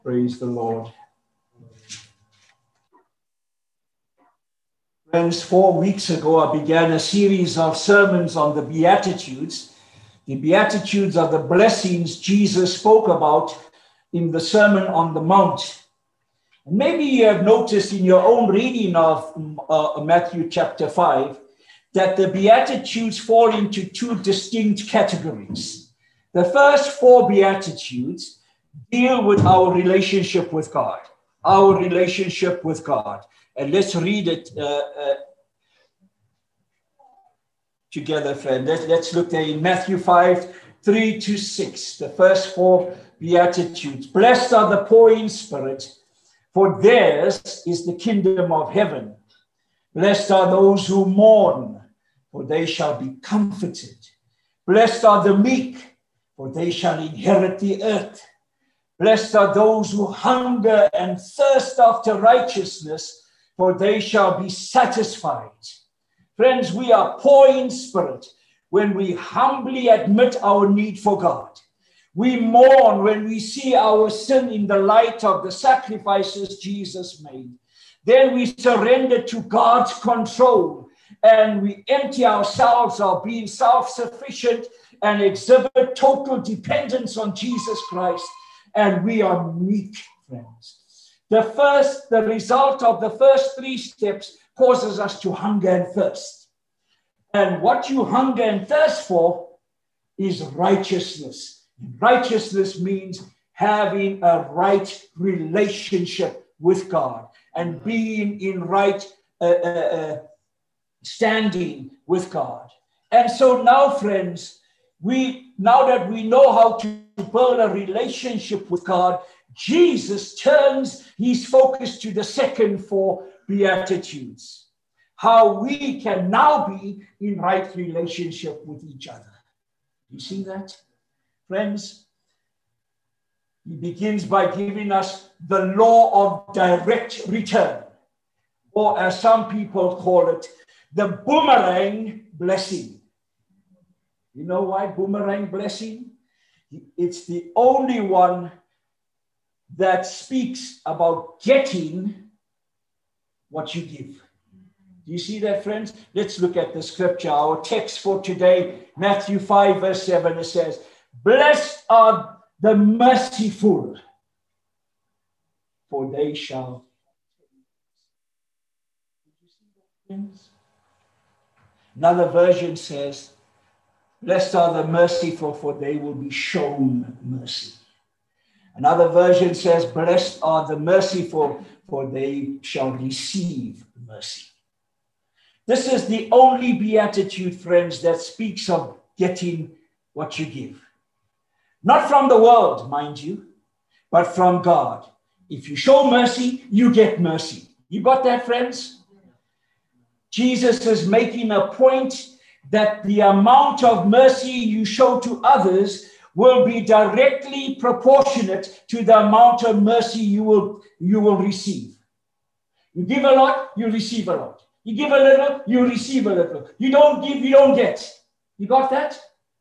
Praise the Lord. Friends, 4 weeks ago, I began a series of sermons on the Beatitudes. The Beatitudes are the blessings Jesus spoke about in the Sermon on the Mount. And maybe you have noticed in your own reading of Matthew chapter 5 that the Beatitudes fall into two distinct categories. The first 4 Beatitudes deal with our relationship with God, our relationship with God. And let's read it together, friend. Let's look there in Matthew 5, 3-6, the first 4 Beatitudes. Blessed are the poor in spirit, for theirs is the kingdom of heaven. Blessed are those who mourn, for they shall be comforted. Blessed are the meek, for they shall inherit the earth. Blessed are those who hunger and thirst after righteousness, for they shall be satisfied. Friends, we are poor in spirit when we humbly admit our need for God. We mourn when we see our sin in the light of the sacrifices Jesus made. Then we surrender to God's control and we empty ourselves of being self-sufficient and exhibit total dependence on Jesus Christ. And we are meek, friends. The result of the first 3 steps causes us to hunger and thirst. And what you hunger and thirst for is righteousness. Righteousness means having a right relationship with God and being in right standing with God. And so now, friends, now that we know how to build a relationship with God, Jesus turns his focus to the second 4 Beatitudes. How we can now be in right relationship with each other. You see that? Friends, he begins by giving us the law of direct return, or as some people call it, the boomerang blessing. You know why boomerang blessing? It's the only one that speaks about getting what you give. Do you see that, friends? Let's look at the scripture. Our text for today, Matthew 5, verse 7, it says, blessed are the merciful, for they shall. Did you see that, friends? Another version says, blessed are the merciful, for they will be shown mercy. Another version says, blessed are the merciful, for they shall receive mercy. This is the only beatitude, friends, that speaks of getting what you give. Not from the world, mind you, but from God. If you show mercy, you get mercy. You got that, friends? Jesus is making a point that the amount of mercy you show to others will be directly proportionate to the amount of mercy you will receive. You give a lot, you receive a lot. You give a little, you receive a little. You don't give, you don't get. You got that?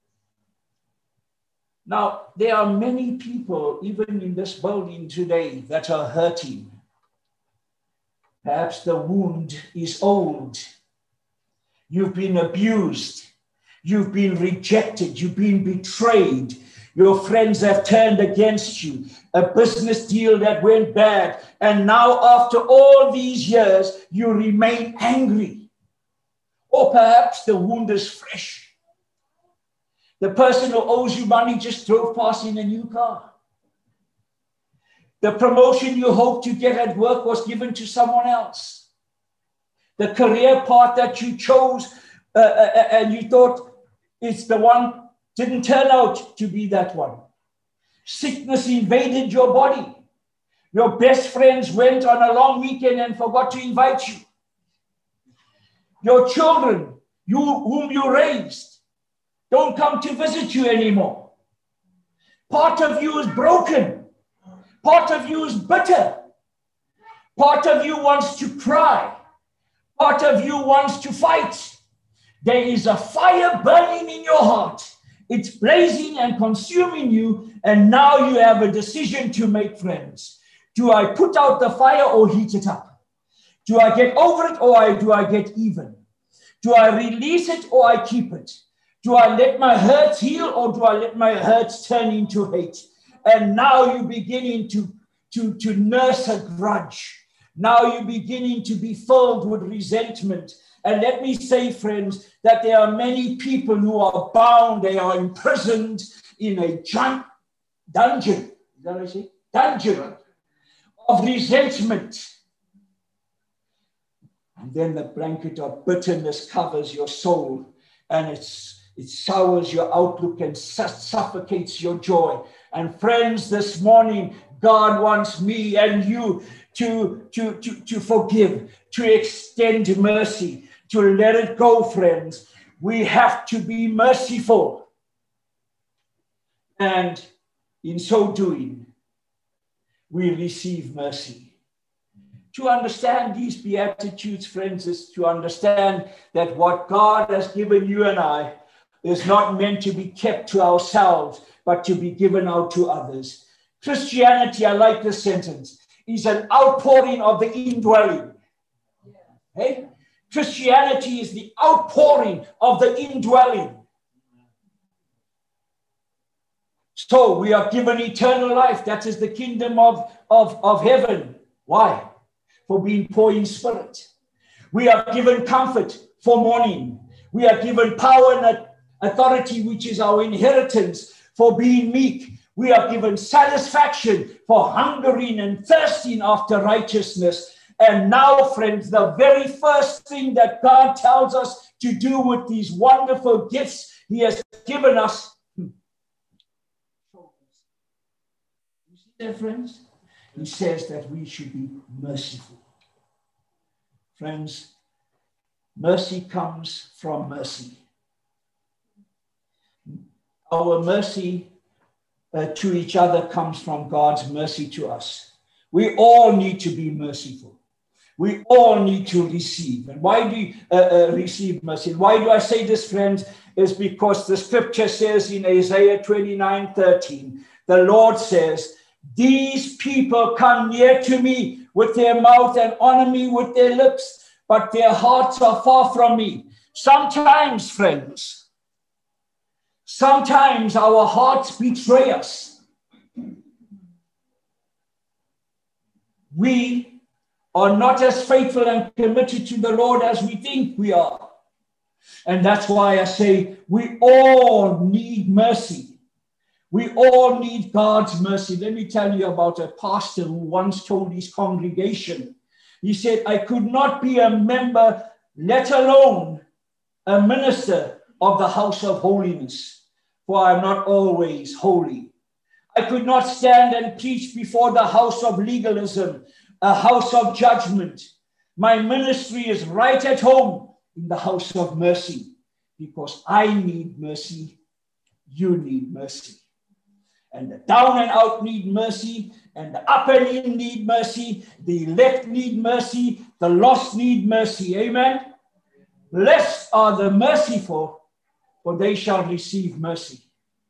Now, there are many people, even in this building today, that are hurting. Perhaps the wound is old. You've been abused. You've been rejected. You've been betrayed. Your friends have turned against you. A business deal that went bad. And now, after all these years, you remain angry. Or perhaps the wound is fresh. The person who owes you money just drove past in a new car. The promotion you hoped to get at work was given to someone else. The career path that you chose and you thought it's the one, didn't turn out to be that one. Sickness invaded your body. Your best friends went on a long weekend and forgot to invite you. Your children, whom you raised, don't come to visit you anymore. Part of you is broken. Part of you is bitter. Part of you wants to cry. Part of you wants to fight. There is a fire burning in your heart, It's blazing and consuming you, and now you have a decision to make, friends. Do I put out the fire or heat it up? Do I get over it or do I get even? Do I release it or I keep it? Do I let my hurts heal or do I let my hurts turn into hate? And now you're beginning to nurse a grudge. Now you're beginning to be filled with resentment. And let me say, friends, that there are many people who are bound, they are imprisoned in a dungeon. Is that what I say? Dungeon of resentment. And then the blanket of bitterness covers your soul, and it sours your outlook and suffocates your joy. And friends, this morning, God wants me and you to forgive, to extend mercy, to let it go, friends. We have to be merciful. And in so doing, we receive mercy. To understand these Beatitudes, friends, is to understand that what God has given you and I is not meant to be kept to ourselves, but to be given out to others. Christianity, I like this sentence, is an outpouring of the indwelling. Hey? Christianity is the outpouring of the indwelling. So we are given eternal life. That is the kingdom of heaven. Why? For being poor in spirit. We are given comfort for mourning. We are given power and authority, which is our inheritance, for being meek. We are given satisfaction for hungering and thirsting after righteousness. And now, friends, the very first thing that God tells us to do with these wonderful gifts He has given us. You see that, friends? He says that we should be merciful. Friends, mercy comes from mercy. Our mercy to each other comes from God's mercy to us. We all need to be merciful. We all need to receive. And why do you receive mercy? Why do I say this, friends? Is because the scripture says in Isaiah 29:13, the Lord says, these people come near to me with their mouth and honor me with their lips, but their hearts are far from me. Sometimes, friends, sometimes our hearts betray us. We are not as faithful and committed to the Lord as we think we are. And that's why I say we all need mercy. We all need God's mercy. Let me tell you about a pastor who once told his congregation, he said, I could not be a member, let alone a minister of the house of holiness, for I am not always holy. I could not stand and preach before the house of legalism, a house of judgment. My ministry is right at home in the house of mercy, because I need mercy, you need mercy. And the down and out need mercy, and the up and in need mercy, the elect need mercy, the lost need mercy. Amen? Blessed are the merciful, for they shall receive mercy.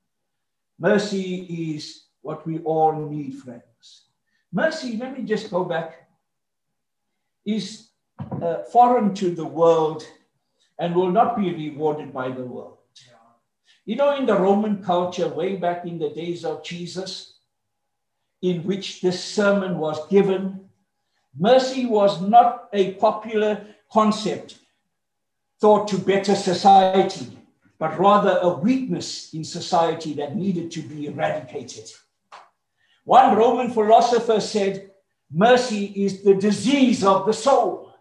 Mercy is what we all need, friends. Mercy, let me just go back, is foreign to the world and will not be rewarded by the world. You know, in the Roman culture, way back in the days of Jesus, in which this sermon was given, mercy was not a popular concept thought to better society, but rather a weakness in society that needed to be eradicated. One Roman philosopher said, mercy is the disease of the soul.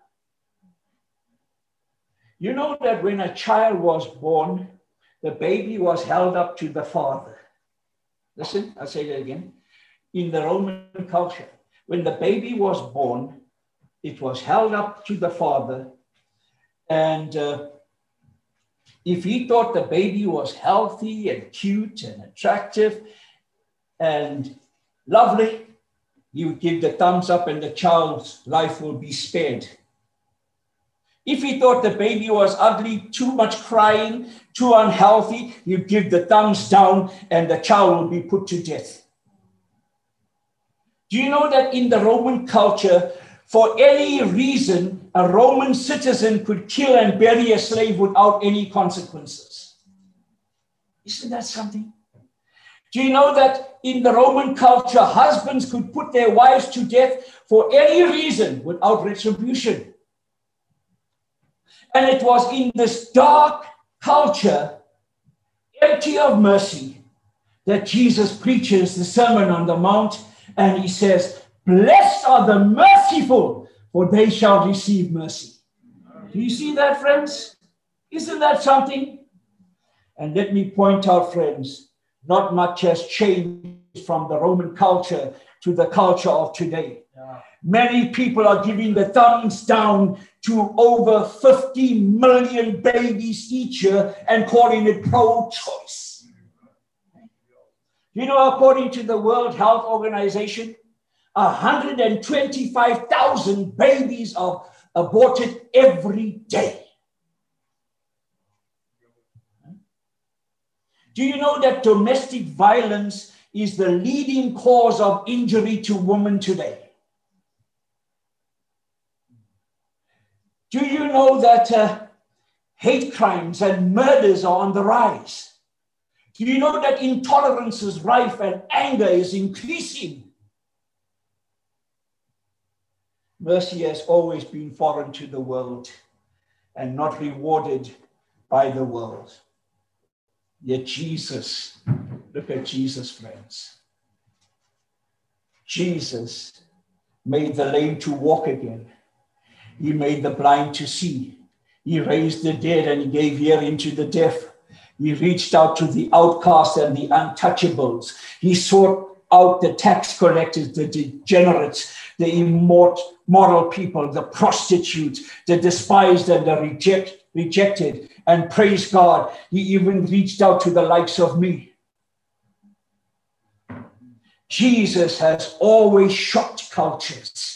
You know that when a child was born, the baby was held up to the father. Listen, I'll say that again. In the Roman culture, when the baby was born, it was held up to the father. And if he thought the baby was healthy and cute and attractive and lovely, he would give the thumbs up and the child's life will be spared. If he thought the baby was ugly, too much crying, too unhealthy, he'd give the thumbs down and the child would be put to death. Do you know that in the Roman culture, for any reason, a Roman citizen could kill and bury a slave without any consequences? Isn't that something? Do you know that in the Roman culture, husbands could put their wives to death for any reason without retribution? And it was in this dark culture, empty of mercy, that Jesus preaches the Sermon on the Mount, and he says, "Blessed are the merciful, for they shall receive mercy." Do you see that, friends? Isn't that something? And let me point out, friends, not much has changed from the Roman culture to the culture of today. Many people are giving the thumbs down to over 50 million babies each year and calling it pro-choice. You know, according to the World Health Organization, 125,000 babies are aborted every day. Do you know that domestic violence is the leading cause of injury to women today? Do you know that hate crimes and murders are on the rise? Do you know that intolerance is rife and anger is increasing? Mercy has always been foreign to the world and not rewarded by the world. Yet Jesus, look at Jesus, friends. Jesus made the lame to walk again. He made the blind to see. He raised the dead and he gave hearing to the deaf. He reached out to the outcasts and the untouchables. He sought out the tax collectors, the degenerates, the immoral people, the prostitutes, the despised and the rejected. And praise God, he even reached out to the likes of me. Jesus has always shocked cultures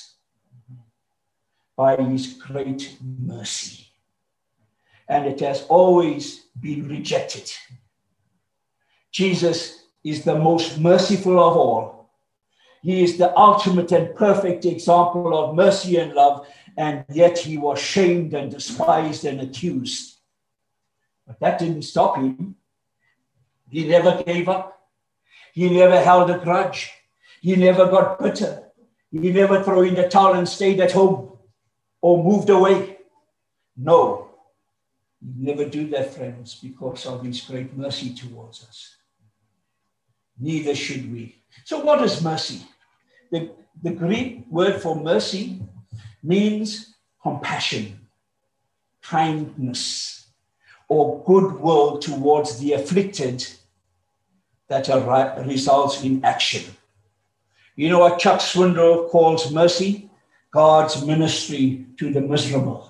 by his great mercy. And it has always been rejected. Jesus is the most merciful of all. He is the ultimate and perfect example of mercy and love, and yet he was shamed and despised and accused. But that didn't stop him. He never gave up. He never held a grudge. He never got bitter. He never threw in the towel and stayed at home or moved away. No, he never do that, friends, because of his great mercy towards us. Neither should we. So what is mercy? The Greek word for mercy means compassion, kindness, or goodwill towards the afflicted that results in action. You know what Chuck Swindoll calls mercy? God's ministry to the miserable.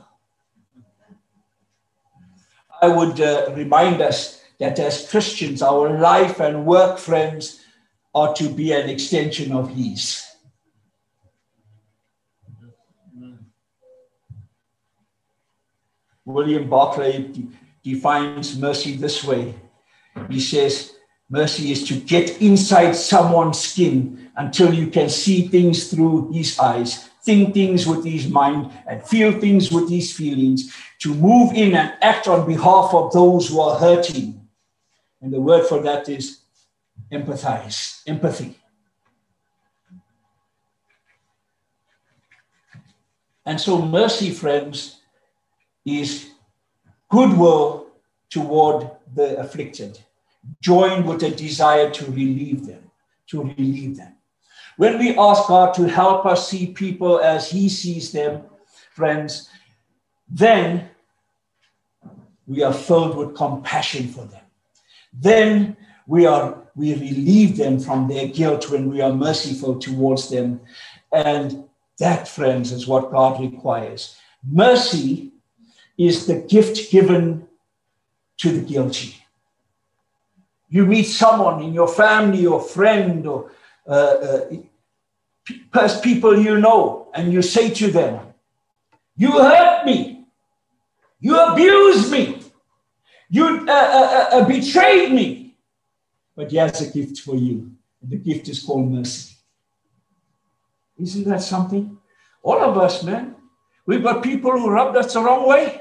I would remind us that as Christians, our life and work, friends, are to be an extension of his. William Barclay defines mercy this way. He says, mercy is to get inside someone's skin until you can see things through his eyes, think things with his mind, and feel things with his feelings, to move in and act on behalf of those who are hurting. And the word for that is empathize, empathy. And so mercy, friends, is goodwill toward the afflicted, joined with a desire to relieve them, When we ask God to help us see people as he sees them, friends, then we are filled with compassion for them. Then we relieve them from their guilt when we are merciful towards them. And that, friends, is what God requires. Mercy is the gift given to the guilty. You meet someone in your family or friend or people you know, and you say to them, "You hurt me." You abused me. You betrayed me. But he has a gift for you. The gift is called mercy. Isn't that something? All of us, man. We've got people who rubbed us the wrong way.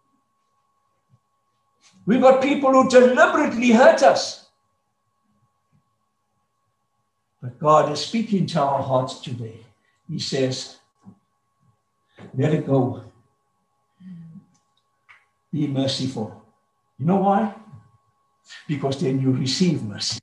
We've got people who deliberately hurt us. But God is speaking to our hearts today. He says, let it go. Be merciful. You know why? Because then you receive mercy.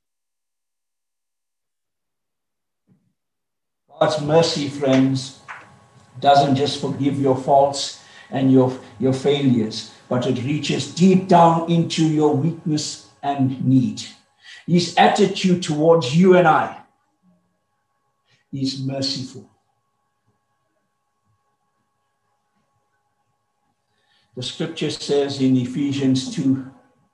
God's mercy, friends, doesn't just forgive your faults and your failures, but it reaches deep down into your weakness and need. His attitude towards you and I is merciful. The scripture says in Ephesians 2,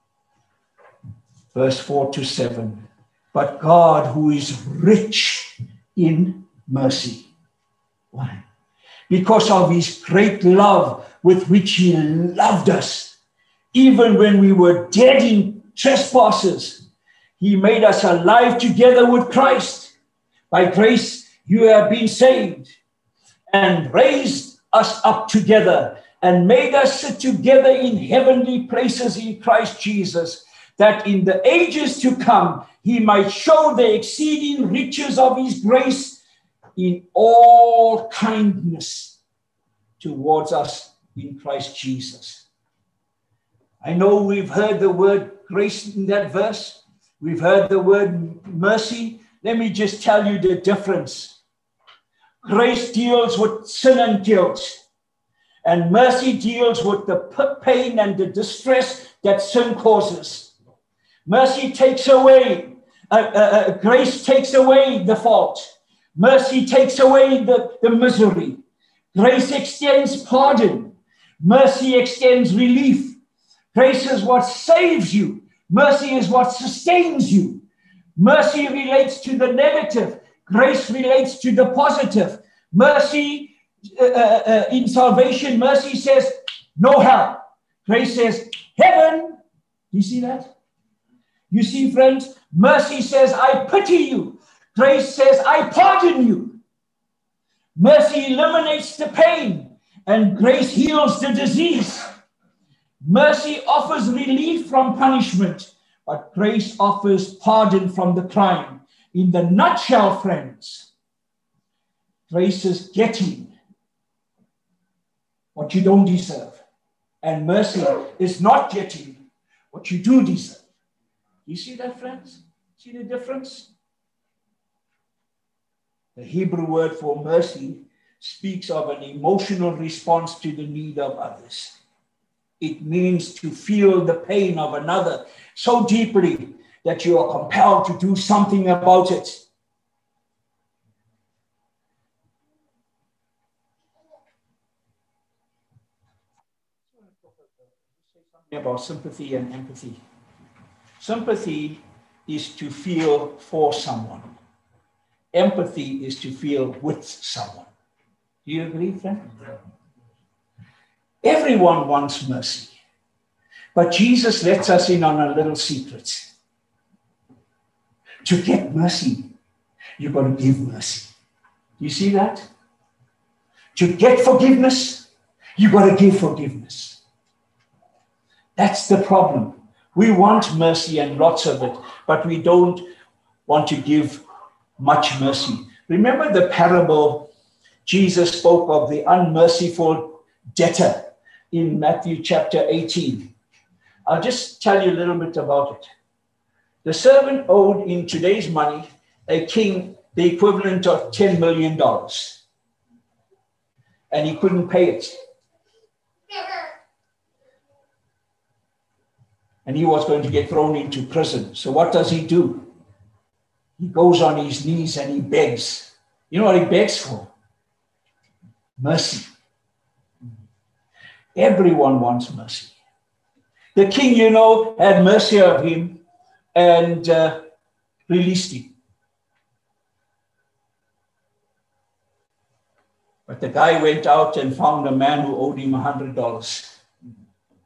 verse 4 to 7, but God, who is rich in mercy. Why? Because of his great love with which he loved us. Even when we were dead in trespasses, he made us alive together with Christ. By grace, you have been saved, and raised us up together and made us sit together in heavenly places in Christ Jesus, that in the ages to come, he might show the exceeding riches of his grace in all kindness towards us in Christ Jesus. I know we've heard the word grace in that verse. We've heard the word mercy. Let me just tell you the difference. Grace deals with sin and guilt, and mercy deals with the pain and the distress that sin causes. Mercy takes away, grace takes away the fault. Mercy takes away the misery. Grace extends pardon. Mercy extends relief. Grace is what saves you. Mercy is what sustains you. Mercy relates to the negative. Grace relates to the positive. Mercy in salvation, mercy says, no hell. Grace says, heaven. Do you see that? You see, friends, mercy says, I pity you. Grace says, I pardon you. Mercy eliminates the pain, and grace heals the disease. Mercy offers relief from punishment, but grace offers pardon from the crime. In the nutshell, friends, grace is getting what you don't deserve, and mercy is not getting what you do deserve. You see that, friends? See the difference? The Hebrew word for mercy speaks of an emotional response to the need of others. It means to feel the pain of another so deeply that you are compelled to do something about it. About sympathy and empathy. Sympathy is to feel for someone. Empathy is to feel with someone. Do you agree, friend? Everyone wants mercy. But Jesus lets us in on a little secret. To get mercy, you've got to give mercy. You see that? To get forgiveness, you've got to give forgiveness. That's the problem. We want mercy and lots of it, but we don't want to give much mercy. Remember the parable Jesus spoke of the unmerciful debtor in Matthew chapter 18. I'll just tell you a little bit about it. The servant owed in today's money a king the equivalent of $10 million. And he couldn't pay it. And he was going to get thrown into prison. So what does he do? He goes on his knees and he begs. You know what he begs for? Mercy. Everyone wants mercy. The king, you know, had mercy of him and released him. But the guy went out and found a man who owed him $100.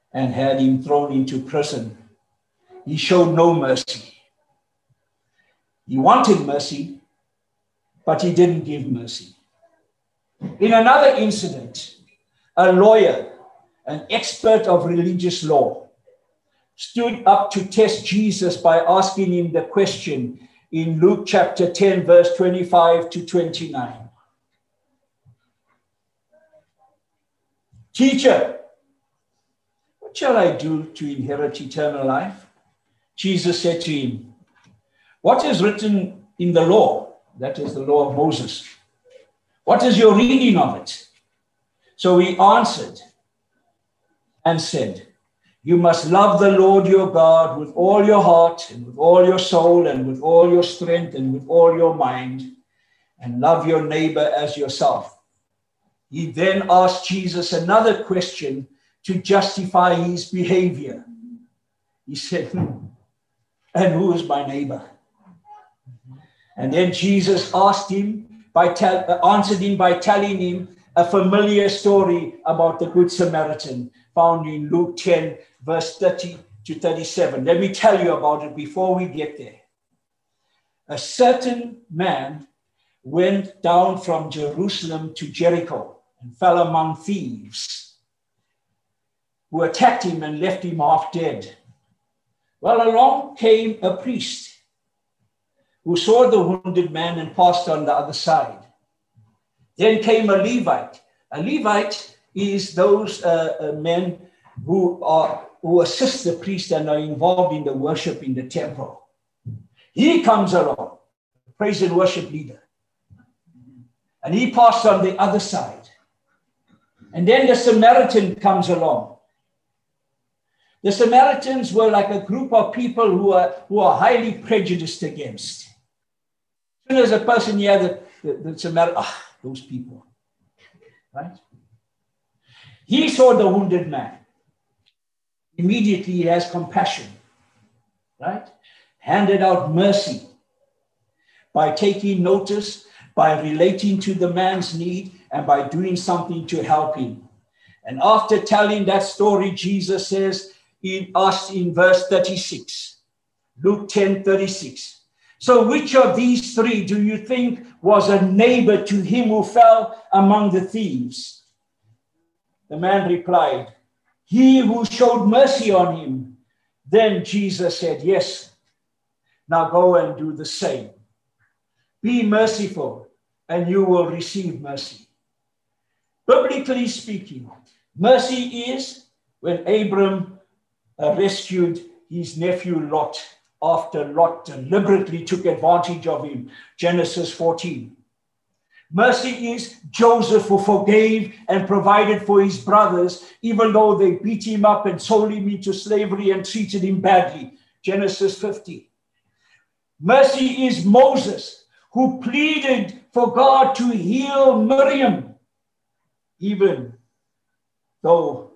and had him thrown into prison. He showed no mercy. He wanted mercy, but he didn't give mercy. In another incident, a lawyer, an expert of religious law, stood up to test Jesus by asking him the question in Luke chapter 10, verse 25 to 29. Teacher, what shall I do to inherit eternal life? Jesus said to him, what is written in the law? That is the law of Moses. What is your reading of it? So he answered and said, you must love the Lord your God with all your heart and with all your soul and with all your strength and with all your mind, and love your neighbor as yourself. He then asked Jesus another question to justify his behavior. He said, and who is my neighbor? And then Jesus answered him by telling him a familiar story about the Good Samaritan found in Luke 10, verse 30 to 37. Let me tell you about it before we get there. A certain man went down from Jerusalem to Jericho and fell among thieves who attacked him and left him half dead. Well, along came a priest who saw the wounded man and passed on the other side. Then came a Levite. A Levite is those men who assist the priest and are involved in the worship in the temple. He comes along, praise and worship leader. And he passed on the other side. And then the Samaritan comes along. The Samaritans were like a group of people who are highly prejudiced against. As soon as a person hears the Samaritan, those people, right? He saw the wounded man. Immediately he has compassion, right? Handed out mercy by taking notice, by relating to the man's need, and by doing something to help him. And after telling that story, Jesus says, he asked in verse 36, Luke 10:36. So which of these three do you think was a neighbor to him who fell among the thieves? The man replied, he who showed mercy on him. Then Jesus said, yes, now go and do the same. Be merciful and you will receive mercy. Biblically speaking, mercy is when Abram rescued his nephew Lot after Lot deliberately took advantage of him. Genesis 14. Mercy is Joseph who forgave and provided for his brothers, even though they beat him up and sold him into slavery and treated him badly. Genesis 50. Mercy is Moses who pleaded for God to heal Miriam, even though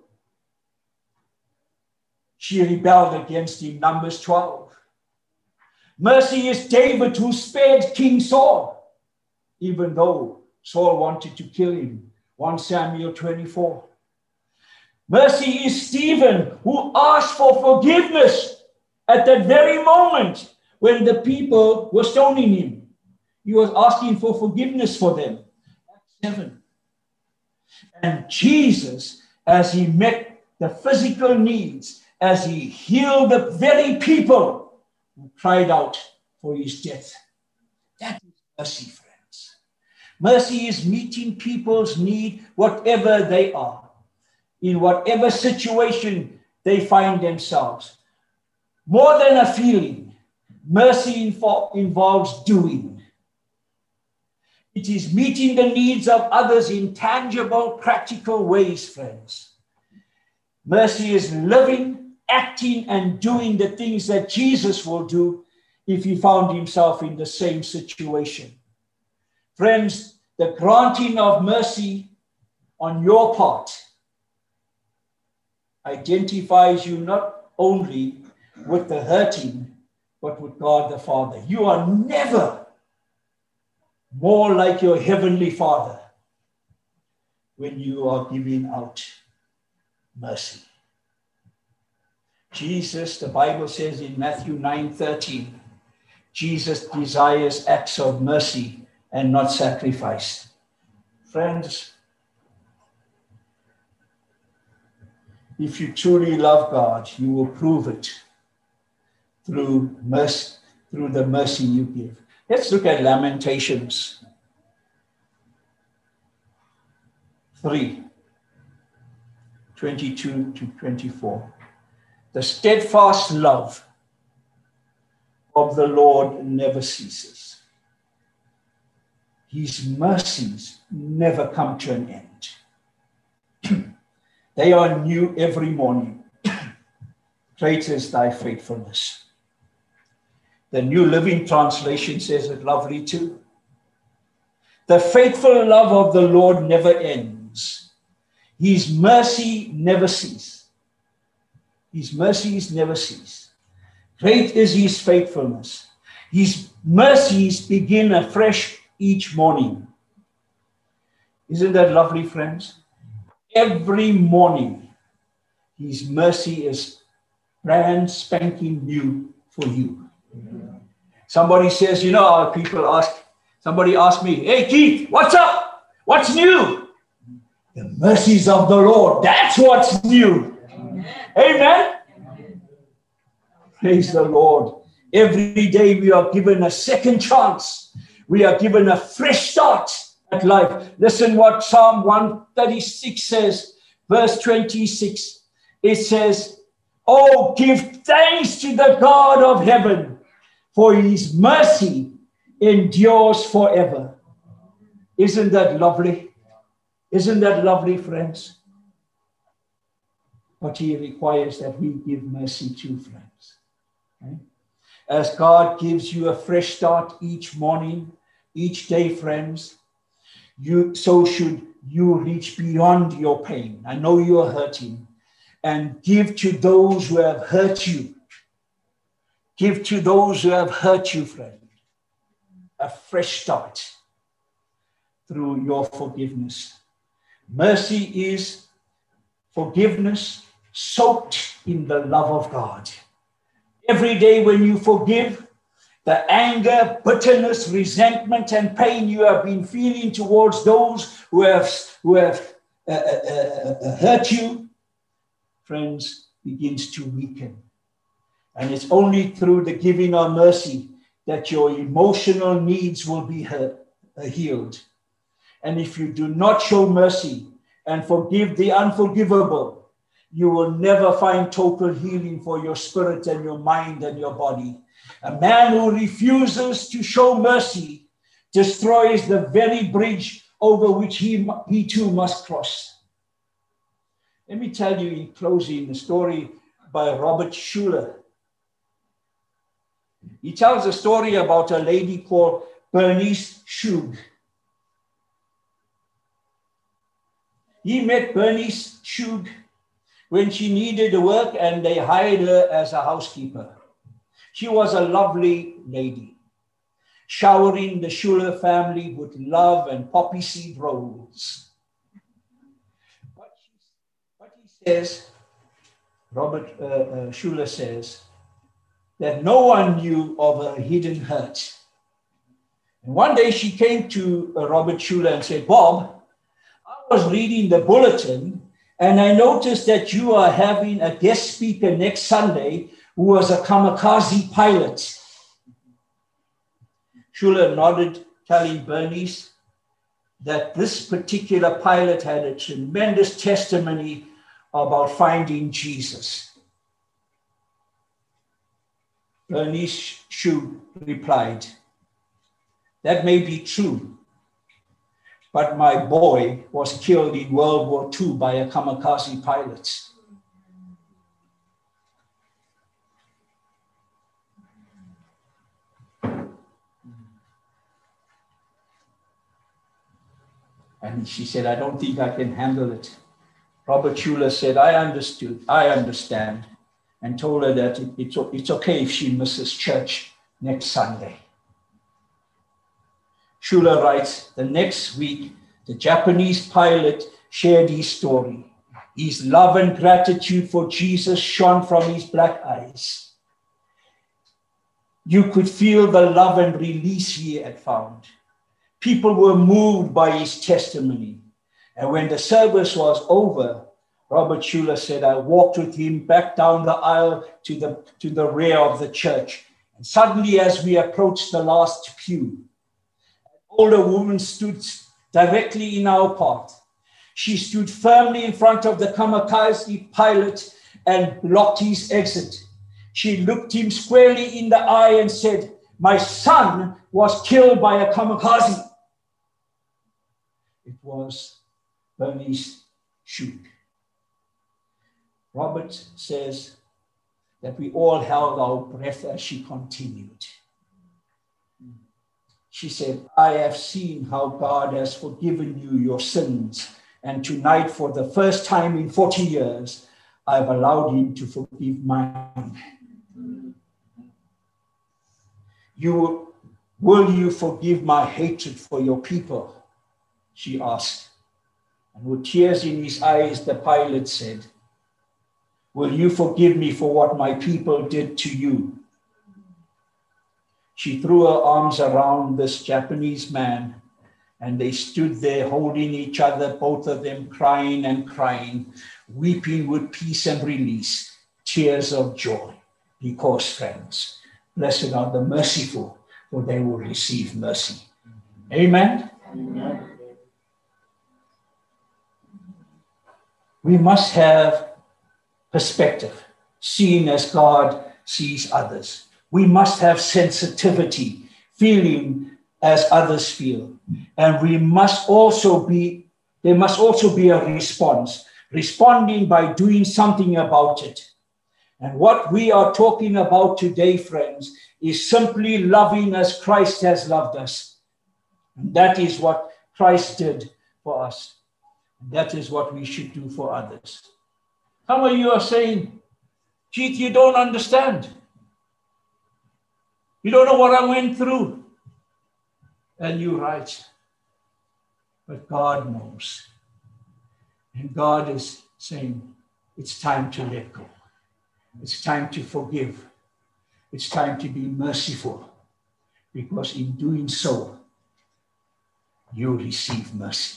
she rebelled against him. Numbers 12. Mercy is David who spared King Saul, even though Saul wanted to kill him. 1 Samuel 24. Mercy is Stephen who asked for forgiveness at that very moment when the people were stoning him. He was asking for forgiveness for them. Acts 7. And Jesus, as he met the physical needs, as he healed the very people who cried out for his death. That is mercy, friends. Mercy is meeting people's need, whatever they are, in whatever situation they find themselves. More than a feeling, mercy involves doing. It is meeting the needs of others in tangible, practical ways, friends. Mercy is living, acting, and doing the things that Jesus will do if he found himself in the same situation. Friends, the granting of mercy on your part identifies you not only with the hurting, but with God the Father. You are never more like your heavenly Father when you are giving out mercy. Jesus, the Bible says in Matthew 9:13, Jesus desires acts of mercy and not sacrifice. Friends, if you truly love God, you will prove it through mercy, through the mercy you give. Let's look at Lamentations 3:22-24. The steadfast love of the Lord never ceases. His mercies never come to an end. They are new every morning. Great is thy faithfulness. The New Living Translation says it lovely too. The faithful love of the Lord never ends. His mercy never ceases. His mercies never cease. Great is his faithfulness. His mercies begin afresh each morning. Isn't that lovely, friends? Every morning, his mercy is brand spanking new for you. Somebody says, somebody asked me, hey, Keith, what's up? What's new? The mercies of the Lord. That's what's new. Amen. Praise the Lord. Every day we are given a second chance. We are given a fresh start at life. Listen what Psalm 136 says, verse 26. It says, oh, give thanks to the God of heaven, for his mercy endures forever. Isn't that lovely? Isn't that lovely, friends? But he requires that we give mercy too, friends. Okay? As God gives you a fresh start each morning, each day, friends, so should you reach beyond your pain. I know you are hurting, and give to those who have hurt you. Give to those who have hurt you, friend, a fresh start through your forgiveness. Mercy is forgiveness soaked in the love of God. Every day when you forgive, the anger, bitterness, resentment, and pain you have been feeling towards those who have hurt you, friends, begins to weaken. And it's only through the giving of mercy that your emotional needs will be healed. And if you do not show mercy and forgive the unforgivable, you will never find total healing for your spirit and your mind and your body. A man who refuses to show mercy destroys the very bridge over which he too must cross. Let me tell you in closing the story by Robert Schuller. He tells a story about a lady called Bernice Shug. He met Bernice Shug when she needed work, and they hired her as a housekeeper. She was a lovely lady, showering the Schuller family with love and poppy seed rolls. But he says, Robert Schuller says, that no one knew of her hidden hurt. And one day she came to Robert Schuller and said, Bob, I was reading the bulletin and I noticed that you are having a guest speaker next Sunday who was a kamikaze pilot. Schuller nodded, telling Bernice that this particular pilot had a tremendous testimony about finding Jesus. Bernice Shug replied, that may be true, but my boy was killed in World War II by a kamikaze pilot. And she said, I don't think I can handle it. Robert Schuller said, I understand, and told her that it's okay if she misses church next Sunday. Schuller writes, the next week, the Japanese pilot shared his story. His love and gratitude for Jesus shone from his black eyes. You could feel the love and release he had found. People were moved by his testimony. And when the service was over, Robert Schuller said, I walked with him back down the aisle to the rear of the church. And suddenly, as we approached the last pew, an older woman stood directly in our path. She stood firmly in front of the kamikaze pilot and blocked his exit. She looked him squarely in the eye and said, my son was killed by a kamikaze. It was Bernice Shute. Robert says that we all held our breath as she continued. She said, I have seen how God has forgiven you your sins. And tonight, for the first time in 40 years, I've allowed him to forgive mine. Will you forgive my hatred for your people? She asked. And with tears in his eyes, the pilot said, will you forgive me for what my people did to you? She threw her arms around this Japanese man, and they stood there holding each other, both of them crying and crying, weeping with peace and release, tears of joy. Because, friends, blessed are the merciful, for they will receive mercy. Amen? Amen. We must have perspective, seeing as God sees others. We must have sensitivity, feeling as others feel. And there must also be a response, responding by doing something about it. And what we are talking about today, friends, is simply loving as Christ has loved us. And that is what Christ did for us. And that is what we should do for others. Some of you are saying, Keith, you don't understand. You don't know what I went through. And you're right. But God knows. And God is saying, it's time to let go. It's time to forgive. It's time to be merciful. Because in doing so, you receive mercy.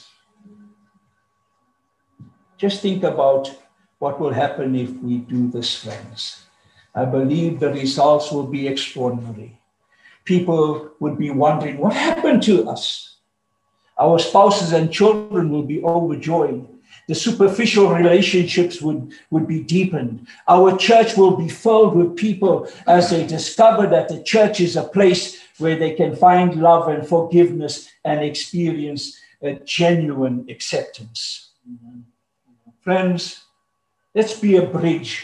Just think about what will happen if we do this, friends. I believe the results will be extraordinary. People would be wondering, what happened to us? Our spouses and children will be overjoyed. The superficial relationships would be deepened. Our church will be filled with people as they discover that the church is a place where they can find love and forgiveness and experience a genuine acceptance. Mm-hmm. Friends, let's be a bridge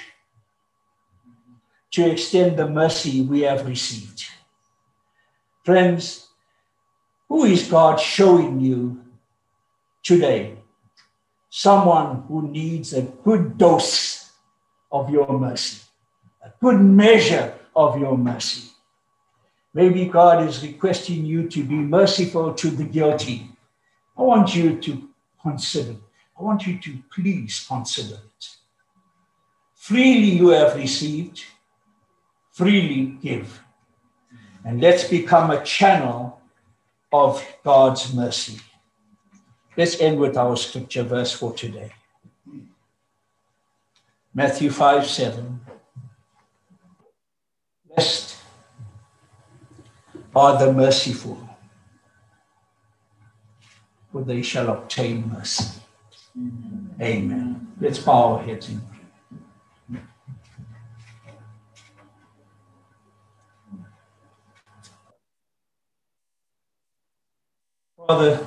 to extend the mercy we have received. Friends, who is God showing you today? Someone who needs a good dose of your mercy, a good measure of your mercy. Maybe God is requesting you to be merciful to the guilty. I want you to consider. I want you to please consider it. Freely you have received, freely give. And let's become a channel of God's mercy. Let's end with our scripture verse for today. Matthew 5:7. Blessed are the merciful, for they shall obtain mercy. Amen. Let's bow our heads in prayer. Father,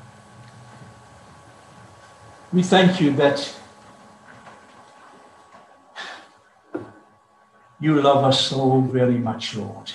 we thank you that you love us so very much, Lord.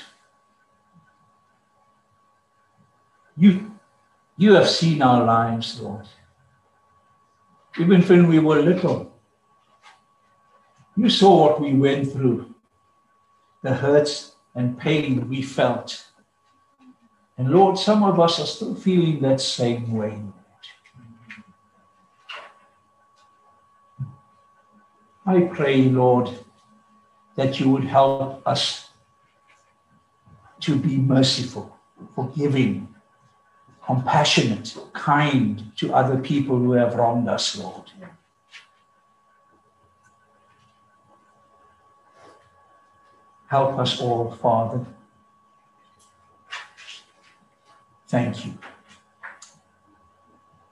You have seen our lives, Lord. Even when we were little, you saw what we went through, the hurts and pain we felt. And Lord, some of us are still feeling that same way, Lord. I pray, Lord, that you would help us to be merciful, forgiving, compassionate, kind to other people who have wronged us, Lord. Help us all, Father. Thank you.